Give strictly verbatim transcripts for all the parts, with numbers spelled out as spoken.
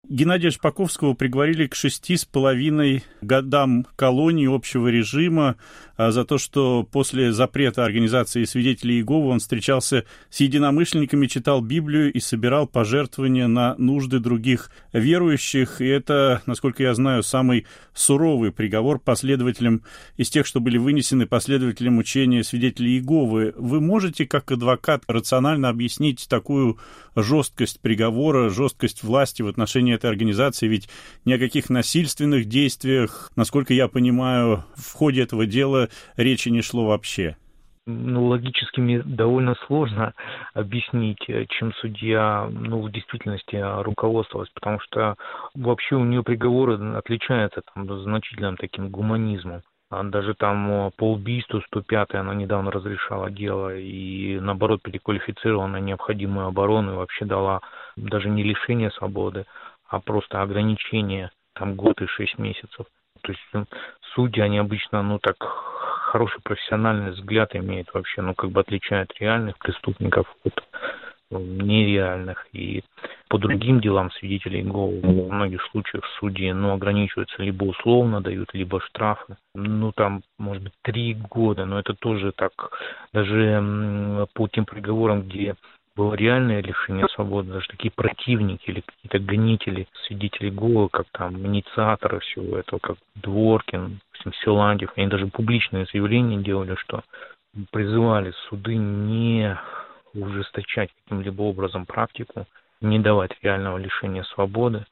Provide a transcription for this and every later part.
Геннадия Шпаковского приговорили к шести с половиной годам колонии общего режима за то, что после запрета организации свидетелей Иеговы он встречался с единомышленниками, читал Библию и собирал пожертвования на нужды других верующих. И это, насколько я знаю, самый суровый приговор последователям из тех, что были вынесены последователям учения свидетелей Иеговы. Вы можете, как адвокат, рационально объяснить такую жесткость приговора, жесткость власти в отношении этой организации? Ведь ни о каких насильственных действиях, насколько я понимаю, в ходе этого дела речи не шло вообще. Ну, логически мне довольно сложно объяснить, чем судья, ну, в действительности руководствовалась, потому что вообще у нее приговоры отличаются там значительным таким гуманизмом. Даже там по убийству сто пятое она недавно разрешала дело и, наоборот, переквалифицировала на необходимую оборону и вообще дала даже не лишение свободы, а просто ограничение, там, год и шесть месяцев. То есть ну, судьи, они обычно, ну, так, хороший профессиональный взгляд имеют вообще, ну, как бы отличают реальных преступников от нереальных. И по другим делам свидетелей Иеговы во многих случаях судьи, ну, ограничиваются либо условно дают, либо штрафы. Ну, там, может быть, три года, но это тоже так, даже по тем приговорам, где было реальное лишение свободы, даже такие противники или какие-то гонители свидетелей Иеговы, как там инициаторы всего этого, как Дворкин, допустим, Силантьев, они даже публичные заявления делали, что призывали суды не ужесточать каким-либо образом практику, не давать реального лишения свободы,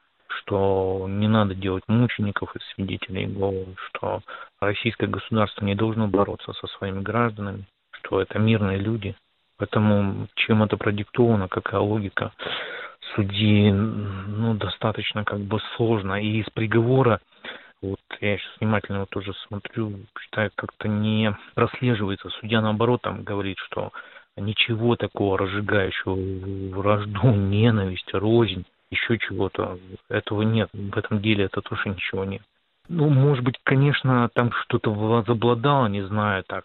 что не надо делать мучеников из свидетелей Иеговы, что российское государство не должно бороться со своими гражданами, что это мирные люди. Поэтому чем это продиктовано, какая логика судьи, ну, достаточно как бы сложно. И из приговора, вот я сейчас внимательно вот тоже смотрю, считаю, как-то не прослеживается. Судья, наоборот, там говорит, что ничего такого разжигающего вражду, ненависть, рознь, еще чего-то, этого нет. В этом деле это тоже ничего нет. Ну, может быть, конечно, там что-то возобладало, не знаю, так,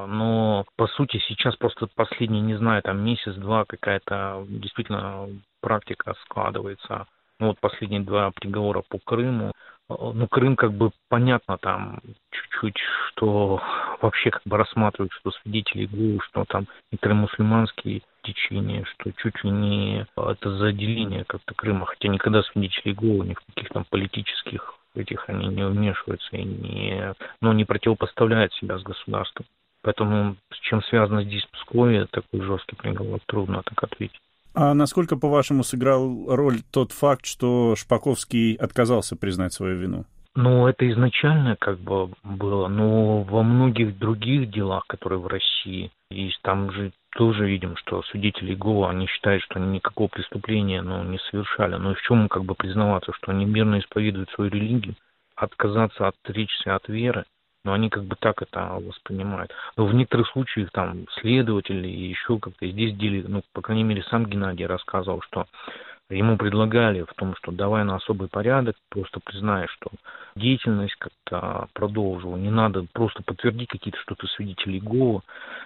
но, по сути, сейчас просто последний, не знаю, там месяц-два какая-то действительно практика складывается. Ну, вот последние два приговора по Крыму. Ну, Крым, как бы, понятно, там чуть-чуть, что вообще как бы рассматривают, что свидетели Иеговы, что там некоторые мусульманские течения, что чуть ли не это за отделение как-то Крыма, хотя никогда свидетели Иеговы ни в каких там политических этих они не вмешиваются и не, ну, не противопоставляют себя с государством. Поэтому с чем связано здесь Пскове, такой жесткий приговор, трудно так ответить. А насколько, по-вашему, сыграл роль тот факт, что Шпаковский отказался признать свою вину? Ну, это изначально как бы было, но во многих других делах, которые в России, и там же тоже видим, что свидетели Иеговы, они считают, что они никакого преступления, ну, не совершали. Но и в чем как бы признаваться, что они мирно исповедуют свою религию, отказаться, отречься от веры, но они как бы так это воспринимают. Но в некоторых случаях там следователи и еще как-то здесь делили, ну, по крайней мере, сам Геннадий рассказывал, что ему предлагали в том, что давай на особый порядок, просто признай, что деятельность как-то продолжила, не надо просто подтвердить какие-то что-то свидетелей Иеговы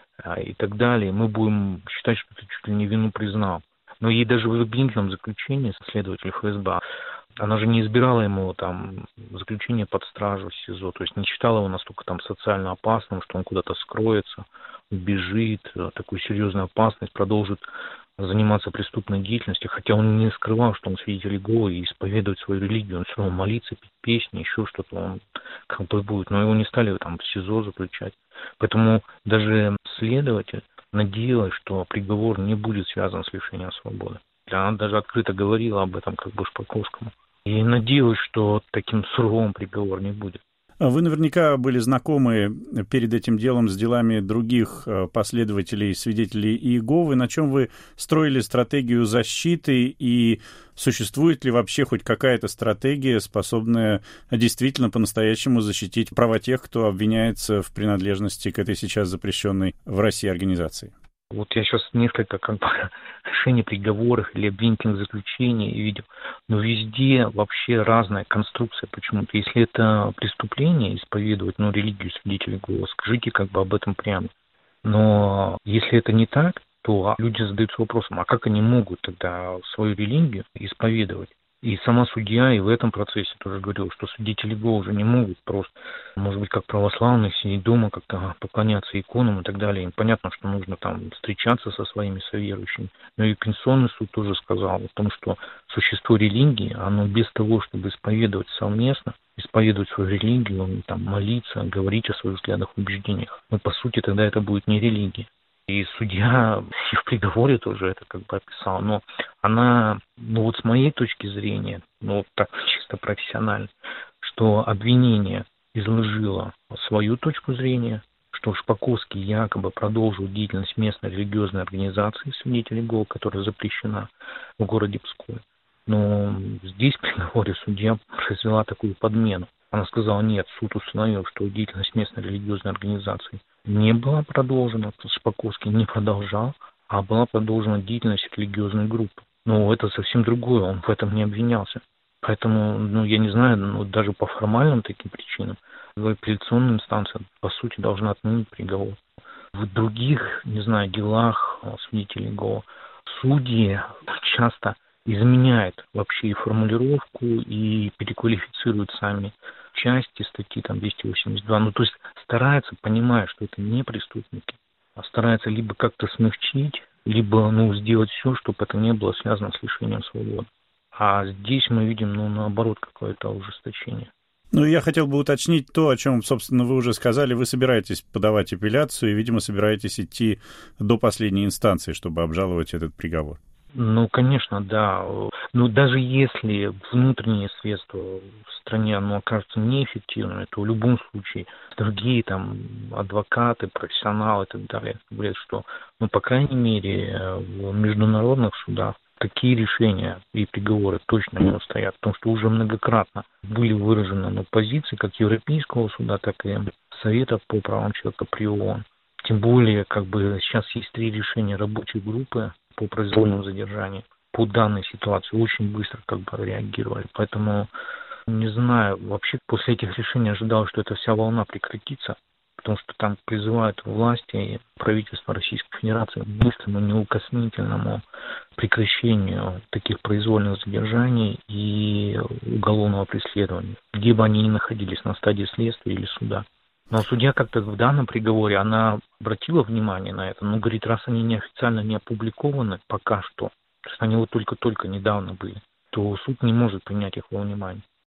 и так далее. Мы будем считать, что ты чуть ли не вину признал. Но ей даже в обвинительном заключении следователь эф эс бэ, она же не избирала ему там заключение под стражу в СИЗО, то есть не считала его настолько там социально опасным, что он куда-то скроется, убежит, такую серьезную опасность, продолжит заниматься преступной деятельностью, хотя он не скрывал, что он свидетель Иеговы и исповедует свою религию, он все равно молиться, петь песни, еще что-то он как бы будет, но его не стали там в СИЗО заключать. Поэтому даже следователь надеялась, что приговор не будет связан с лишением свободы. Она даже открыто говорила об этом как бы Шпаковскому. И надеялась, что таким суровым приговор не будет. Вы наверняка были знакомы перед этим делом с делами других последователей, свидетелей Иеговы. На чем вы строили стратегию защиты и существует ли вообще хоть какая-то стратегия, способная действительно по-настоящему защитить права тех, кто обвиняется в принадлежности к этой сейчас запрещенной в России организации? Вот я сейчас несколько как бы решений приговоров или обвинительных заключений видел, но везде вообще разная конструкция почему-то. Если это преступление, исповедовать, ну, религию свидетелей Иеговы, скажите как бы об этом прямо. Но если это не так, то люди задаются вопросом, а как они могут тогда свою религию исповедовать? И сама судья и в этом процессе тоже говорила, что свидетели Иеговы уже не могут просто, может быть, как православные, сидеть дома, как-то поклоняться иконам и так далее. Им понятно, что нужно там встречаться со своими соверующими. Но и Конституционный суд тоже сказал о том, что существо религии, оно без того, чтобы исповедовать совместно, исповедовать свою религию, там, молиться, говорить о своих взглядах, убеждениях, но по сути тогда это будет не религия. И судья и в приговоре тоже это как бы описала, но она, ну вот с моей точки зрения, ну вот так чисто профессионально, что обвинение изложило свою точку зрения, что Шпаковский якобы продолжил деятельность местной религиозной организации свидетелей Иеговы, которая запрещена в городе Пскове. Но здесь в приговоре судья произвела такую подмену. Она сказала, нет, суд установил, что деятельность местной религиозной организации не была продолжена, Шпаковский не продолжал, а была продолжена деятельность религиозной группы. Но это совсем другое, он в этом не обвинялся. Поэтому, ну, я не знаю, ну, даже по формальным таким причинам, апелляционная инстанция, по сути, должна отменить приговор. В других, не знаю, делах свидетелей Иеговы судьи часто изменяют вообще и формулировку, и переквалифицируют сами части статьи там двести восемьдесят два. Ну, то есть стараются, понимая, что это не преступники, а стараются либо как-то смягчить, либо, ну, сделать все, чтобы это не было связано с лишением свободы. А здесь мы видим, ну, наоборот, какое-то ужесточение. Ну, я хотел бы уточнить то, о чем, собственно, вы уже сказали. Вы собираетесь подавать апелляцию и, видимо, собираетесь идти до последней инстанции, чтобы обжаловать этот приговор. Ну, конечно, да. Но даже если внутренние средства в стране, оно окажется неэффективными, то в любом случае другие там адвокаты, профессионалы и так далее говорят, что, ну, по крайней мере, в международных судах такие решения и приговоры точно не устоят, потому что уже многократно были выражены, ну, позиции как Европейского суда, так и Совета по правам человека при ООН. Тем более, как бы сейчас есть три решения рабочей группы по произвольному задержанию. По данной ситуации очень быстро как бы реагировали. Поэтому, не знаю, вообще после этих решений ожидал, что эта вся волна прекратится, потому что там призывают власти и правительство Российской Федерации к быстрому, неукоснительному прекращению таких произвольных задержаний и уголовного преследования, где бы они ни находились, на стадии следствия или суда. Но судья как-то в данном приговоре, она обратила внимание на это, но говорит, раз они неофициально не опубликованы пока что, то есть они вот только-только недавно были, то суд не может принять их во внимание.